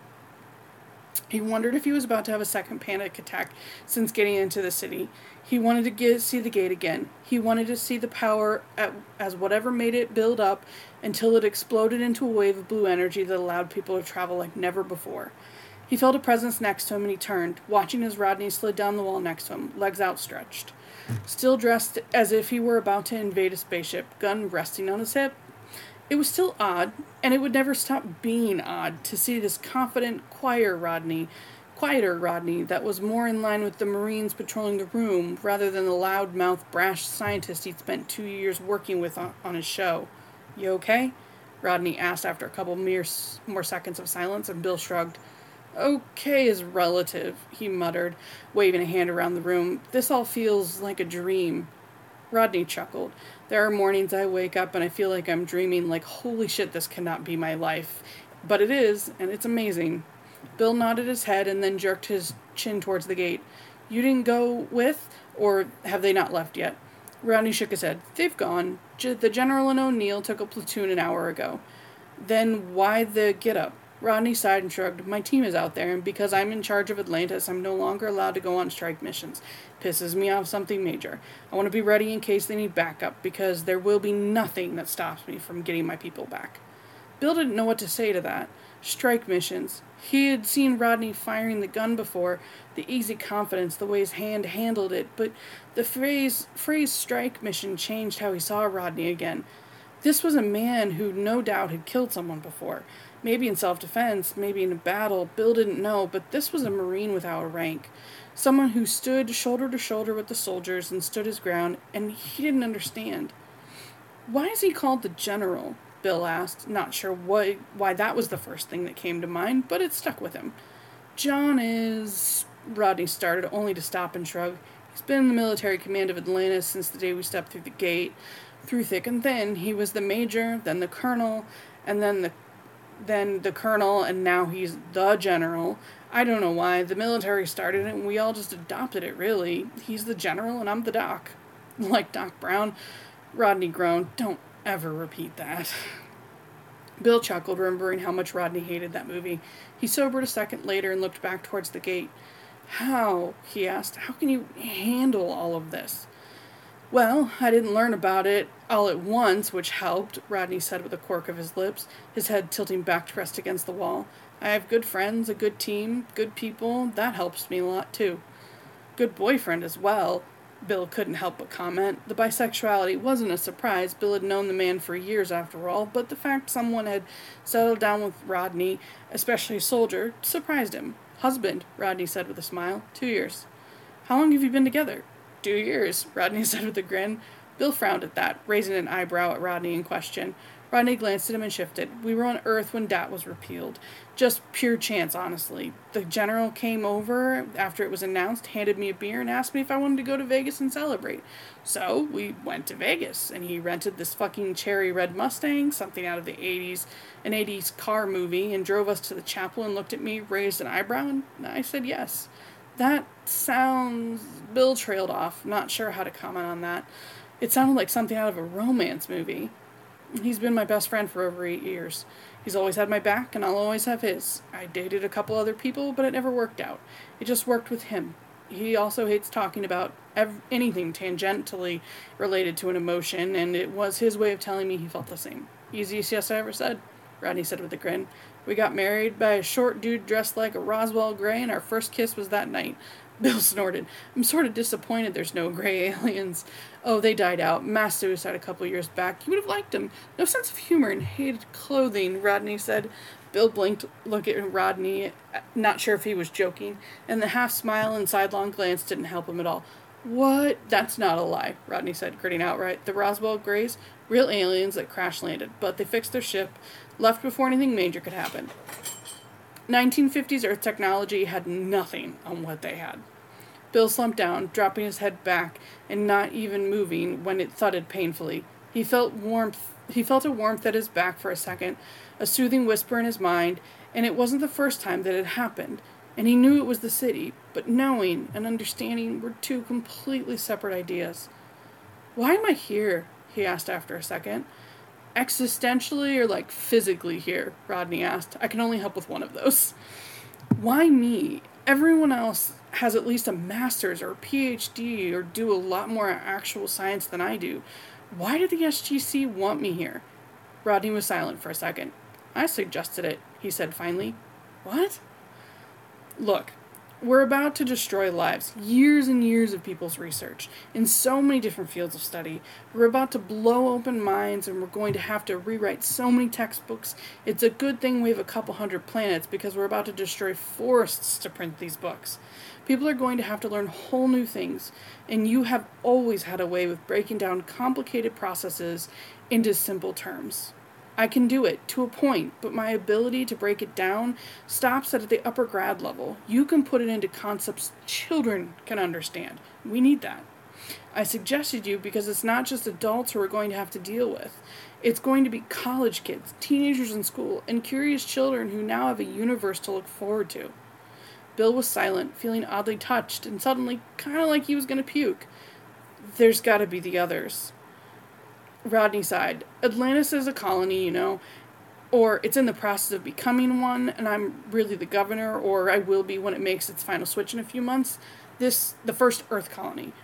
He wondered if he was about to have a second panic attack since getting into the city. He wanted to get, see the gate again. He wanted to see the power at, as whatever made it build up until it exploded into a wave of blue energy that allowed people to travel like never before. He felt a presence next to him and he turned, watching as Rodney slid down the wall next to him, legs outstretched. Still dressed as if he were about to invade a spaceship, gun resting on his hip. It was still odd, and it would never stop being odd, to see this confident, quieter Rodney, quieter Rodney that was more in line with the Marines patrolling the room, rather than the loud-mouthed, brash scientist he'd spent two years working with on, on his show. You okay? Rodney asked after a couple mere, more seconds of silence, and Bill shrugged. Okay is relative, he muttered, waving a hand around the room. This all feels like a dream. Rodney chuckled. There are mornings I wake up and I feel like I'm dreaming, like, holy shit, this cannot be my life. But it is, and it's amazing. Bill nodded his head and then jerked his chin towards the gate. You didn't go with, or have they not left yet? Rodney shook his head. They've gone. G- the General and O'Neill took a platoon an hour ago. Then why the get-up? Rodney sighed and shrugged. My team is out there, and because I'm in charge of Atlantis, I'm no longer allowed to go on strike missions. Pisses me off something major. I want to be ready in case they need backup, because there will be nothing that stops me from getting my people back. Bill didn't know what to say to that. Strike missions. He had seen Rodney firing the gun before, the easy confidence, the way his hand handled it, but the phrase, phrase strike mission changed how he saw Rodney again. This was a man who no doubt had killed someone before. Maybe in self-defense, maybe in a battle, Bill didn't know, but this was a Marine without a rank. Someone who stood shoulder to shoulder with the soldiers and stood his ground, and he didn't understand. Why is he called the General? Bill asked, not sure why, why that was the first thing that came to mind, but it stuck with him. John is... Rodney started, only to stop and shrug. He's been in the military command of Atlantis since the day we stepped through the gate. Through thick and thin, he was the major, then the colonel, and then the then the colonel, and now he's the general. I don't know why. The military started it, and we all just adopted it, really. He's the general, and I'm the doc. Like Doc Brown. Rodney groaned. Don't ever repeat that. Bill chuckled, remembering how much Rodney hated that movie. He sobered a second later and looked back towards the gate. How? He asked. How can you handle all of this? Well, I didn't learn about it all at once, which helped, Rodney said with a quirk of his lips, his head tilting back to rest against the wall. I have good friends, a good team, good people. That helps me a lot, too. Good boyfriend as well, Bill couldn't help but comment. The bisexuality wasn't a surprise. Bill had known the man for years, after all, but the fact someone had settled down with Rodney, especially a soldier, surprised him. Husband, Rodney said with a smile. Two years. How long have you been together? Two years, Rodney said with a grin. Bill frowned at that, raising an eyebrow at Rodney in question. Rodney glanced at him and shifted. We were on Earth when D A T was repealed. Just pure chance, honestly. The general came over after it was announced, handed me a beer, and asked me if I wanted to go to Vegas and celebrate. So, we went to Vegas, and he rented this fucking cherry red Mustang, something out of the eighties, an eighties car movie, and drove us to the chapel and looked at me, raised an eyebrow, and I said yes. That sounds... Bill trailed off, not sure how to comment on that. It sounded like something out of a romance movie. He's been my best friend for over eight years. He's always had my back, and I'll always have his. I dated a couple other people, but it never worked out. It just worked with him. He also hates talking about ev- anything tangentially related to an emotion, and it was his way of telling me he felt the same. Easiest yes I ever said, Rodney said with a grin. We got married by a short dude dressed like a Roswell Gray, and our first kiss was that night. Bill snorted. I'm sort of disappointed there's no gray aliens. Oh, they died out. Mass suicide a couple years back. You would have liked them. No sense of humor and hated clothing, Rodney said. Bill blinked, looked at Rodney, not sure if he was joking, and the half smile and sidelong glance didn't help him at all. What? That's not a lie, Rodney said, gritting outright. The Roswell Grays? Real aliens that crash-landed, but they fixed their ship, left before anything major could happen. nineteen fifties Earth technology had nothing on what they had. Bill slumped down, dropping his head back and not even moving when it thudded painfully. He felt warmth. He felt a warmth at his back for a second, a soothing whisper in his mind, and it wasn't the first time that it happened. And he knew it was the city, but knowing and understanding were two completely separate ideas. Why am I here? He asked after a second. Existentially or like physically here? Rodney asked. I can only help with one of those. Why me? Everyone else has at least a master's or a P H D or do a lot more actual science than I do. Why did the S G C want me here? Rodney was silent for a second. I suggested it, he said finally. What? Look, we're about to destroy lives, years and years of people's research, in so many different fields of study. We're about to blow open minds, and we're going to have to rewrite so many textbooks. It's a good thing we have a couple hundred planets, because we're about to destroy forests to print these books. People are going to have to learn whole new things, and you have always had a way of breaking down complicated processes into simple terms. I can do it, to a point, but my ability to break it down stops at the upper grad level. You can put it into concepts children can understand. We need that. I suggested you because it's not just adults who we're going to have to deal with. It's going to be college kids, teenagers in school, and curious children who now have a universe to look forward to. Bill was silent, feeling oddly touched, and suddenly kind of like he was going to puke. There's got to be the others. Rodney sighed. Atlantis is a colony, you know. or it's in the process of becoming one, and I'm really the governor, or I will be when it makes its final switch in a few months. This, the first Earth colony.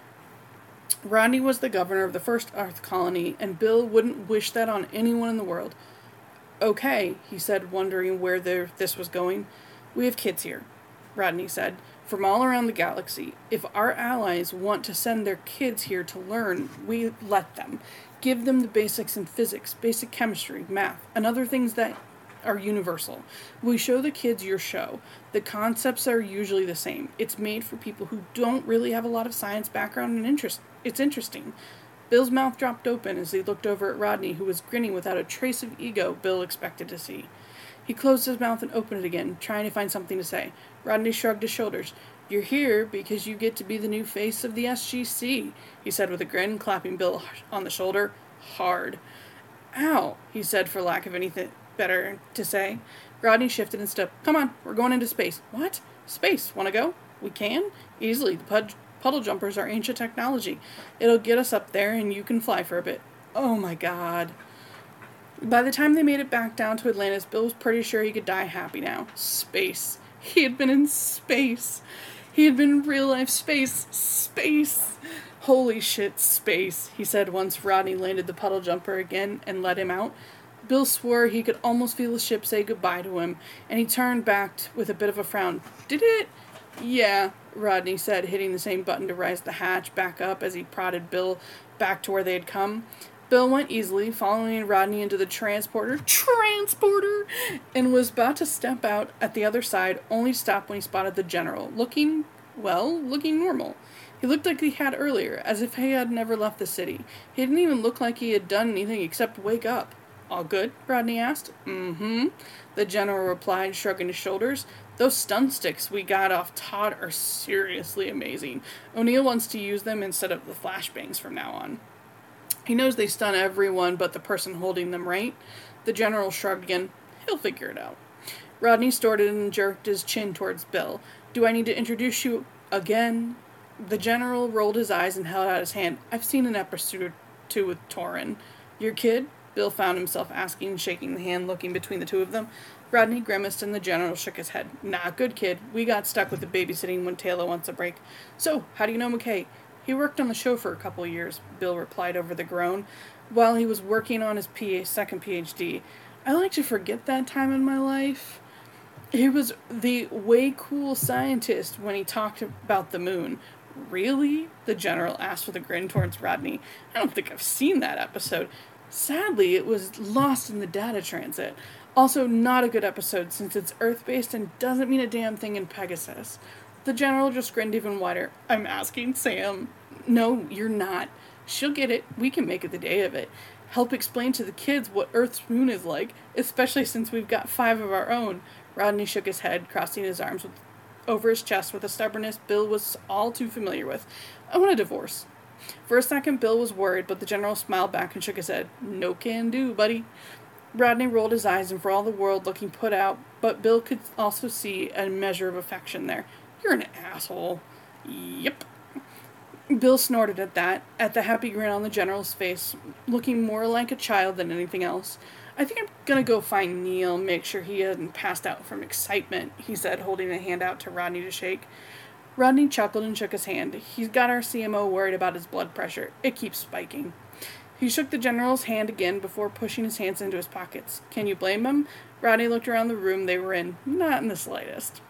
Rodney was the governor of the first Earth colony, and Bill wouldn't wish that on anyone in the world. Okay, he said, wondering where this was going. We have kids here, Rodney said, from all around the galaxy. If our allies want to send their kids here to learn, we let them. Give them the basics in physics, basic chemistry, math, and other things that are universal. We show the kids your show. The concepts are usually the same. It's made for people who don't really have a lot of science background and interest. It's interesting. Bill's mouth dropped open as he looked over at Rodney, who was grinning without a trace of ego Bill expected to see. He closed his mouth and opened it again, trying to find something to say. Rodney shrugged his shoulders. You're here because you get to be the new face of the S G C, he said with a grin, clapping Bill on the shoulder hard. Ow, he said for lack of anything better to say. Rodney shifted and stood. Come on, we're going into space. What? Space? Want to go? We can? Easily. The pud- puddle jumpers are ancient technology. It'll get us up there and you can fly for a bit. Oh my god. By the time they made it back down to Atlantis, Bill was pretty sure he could die happy now. Space. He had been in space. He had been in real-life space. Space. Holy shit, space, he said once Rodney landed the puddle jumper again and let him out. Bill swore he could almost feel the ship say goodbye to him, and he turned back with a bit of a frown. Did it? Yeah, Rodney said, hitting the same button to rise the hatch back up as he prodded Bill back to where they had come. Bill went easily, following Rodney into the transporter, transporter, and was about to step out at the other side, only to stop when he spotted the general, looking, well, looking normal. He looked like he had earlier, as if he had never left the city. He didn't even look like he had done anything except wake up. All good? Rodney asked. Mm-hmm, the general replied, shrugging his shoulders. Those stun sticks we got off Todd are seriously amazing. O'Neill wants to use them instead of the flashbangs from now on. He knows they stun everyone but the person holding them, right? The general shrugged again. He'll figure it out. Rodney snorted and jerked his chin towards Bill. Do I need to introduce you again? The general rolled his eyes and held out his hand. I've seen an episode or two with Torin. Your kid? Bill found himself asking, shaking the hand, looking between the two of them. Rodney grimaced and the general shook his head. Nah, good kid. We got stuck with the babysitting when Taylor wants a break. So, how do you know McKay? He worked on the show for a couple of years, Bill replied over the groan, while he was working on his P- second P H D. I like to forget that time in my life. He was the way cool scientist when he talked about the moon. Really? The general asked with a grin towards Rodney. I don't think I've seen that episode. Sadly, it was lost in the data transit. Also, not a good episode since it's Earth-based and doesn't mean a damn thing in Pegasus. The general just grinned even wider. I'm asking Sam. No, you're not. She'll get it. We can make it the day of it. Help explain to the kids what Earth's moon is like, especially since we've got five of our own. Rodney shook his head, crossing his arms with, over his chest with a stubbornness Bill was all too familiar with. I want a divorce. For a second, Bill was worried, but the general smiled back and shook his head. No can do, buddy. Rodney rolled his eyes and for all the world looking put out, but Bill could also see a measure of affection there. You're an asshole. Yep. Bill snorted at that, at the happy grin on the general's face, looking more like a child than anything else. I think I'm gonna go find Neil, make sure he hadn't passed out from excitement, he said, holding a hand out to Rodney to shake. Rodney chuckled and shook his hand. He's got our C M O worried about his blood pressure. It keeps spiking. He shook the general's hand again before pushing his hands into his pockets. Can you blame him? Rodney looked around the room they were in. Not in the slightest.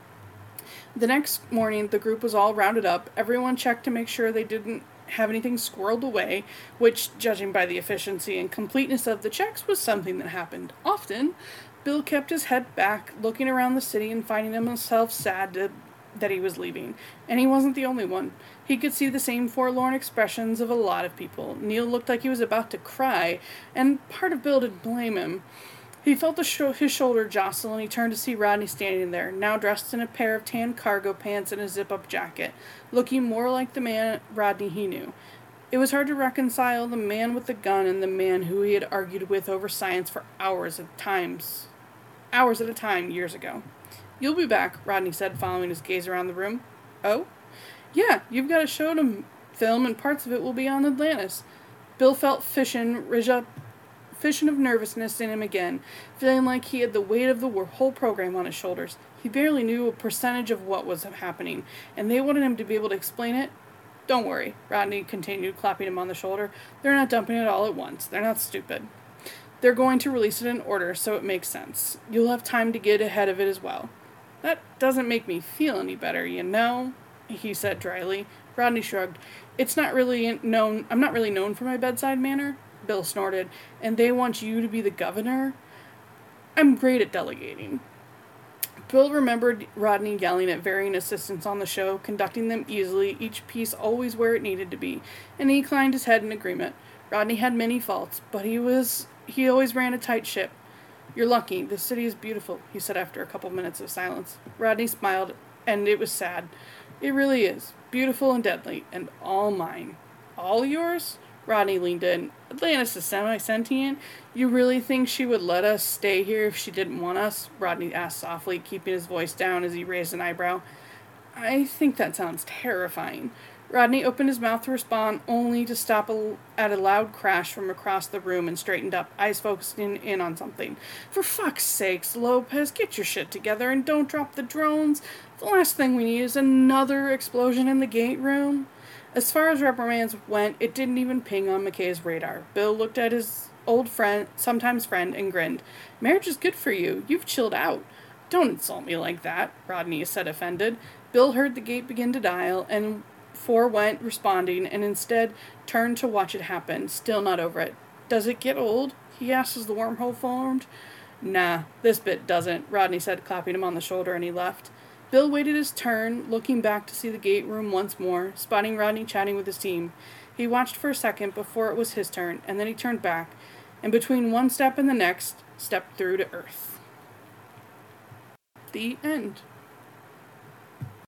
The next morning, the group was all rounded up. Everyone checked to make sure they didn't have anything squirreled away, which, judging by the efficiency and completeness of the checks, was something that happened often. Bill kept his head back, looking around the city and finding himself sad to, that he was leaving. And he wasn't the only one. He could see the same forlorn expressions of a lot of people. Neil looked like he was about to cry, and part of Bill didn't blame him. He felt the sh- his shoulder jostle, and he turned to see Rodney standing there, now dressed in a pair of tan cargo pants and a zip-up jacket, looking more like the man Rodney he knew. It was hard to reconcile the man with the gun and the man who he had argued with over science for hours at times, hours at a time years ago. You'll be back, Rodney said, following his gaze around the room. Oh? Yeah, you've got a show to film, and parts of it will be on Atlantis. Bill felt fission rise up suspicion of nervousness in him again, feeling like he had the weight of the whole program on his shoulders. He barely knew a percentage of what was happening, and they wanted him to be able to explain it. Don't worry, Rodney continued, clapping him on the shoulder. They're not dumping it all at once. They're not stupid. They're going to release it in order, so it makes sense. You'll have time to get ahead of it as well. That doesn't make me feel any better, you know, he said dryly. Rodney shrugged. It's not really known, I'm not really known for my bedside manner, Bill snorted. And they want you to be the governor? I'm great at delegating. Bill remembered Rodney yelling at varying assistants on the show, conducting them easily, each piece always where it needed to be, and he inclined his head in agreement. Rodney had many faults, but he was he always ran a tight ship. You're lucky. The city is beautiful, he said after a couple minutes of silence. Rodney smiled, and it was sad. It really is. Beautiful and deadly, and all mine. All yours? Rodney leaned in. Atlantis is semi-sentient. You really think she would let us stay here if she didn't want us? Rodney asked softly, keeping his voice down as he raised an eyebrow. I think that sounds terrifying. Rodney opened his mouth to respond, only to stop a, at a loud crash from across the room and straightened up, eyes focusing in on something. For fuck's sakes, Lopez, get your shit together and don't drop the drones. The last thing we need is another explosion in the gate room. As far as reprimands went, it didn't even ping on McKay's radar. Bill looked at his old friend, sometimes friend, and grinned. Marriage is good for you. You've chilled out. Don't insult me like that, Rodney said, offended. Bill heard the gate begin to dial, and forewent responding, and instead turned to watch it happen, still not over it. Does it get old? He asked as the wormhole formed. Nah, this bit doesn't, Rodney said, clapping him on the shoulder, and he left. Bill waited his turn, looking back to see the gate room once more, spotting Rodney chatting with his team. He watched for a second before it was his turn, and then he turned back, and between one step and the next, stepped through to Earth. The end.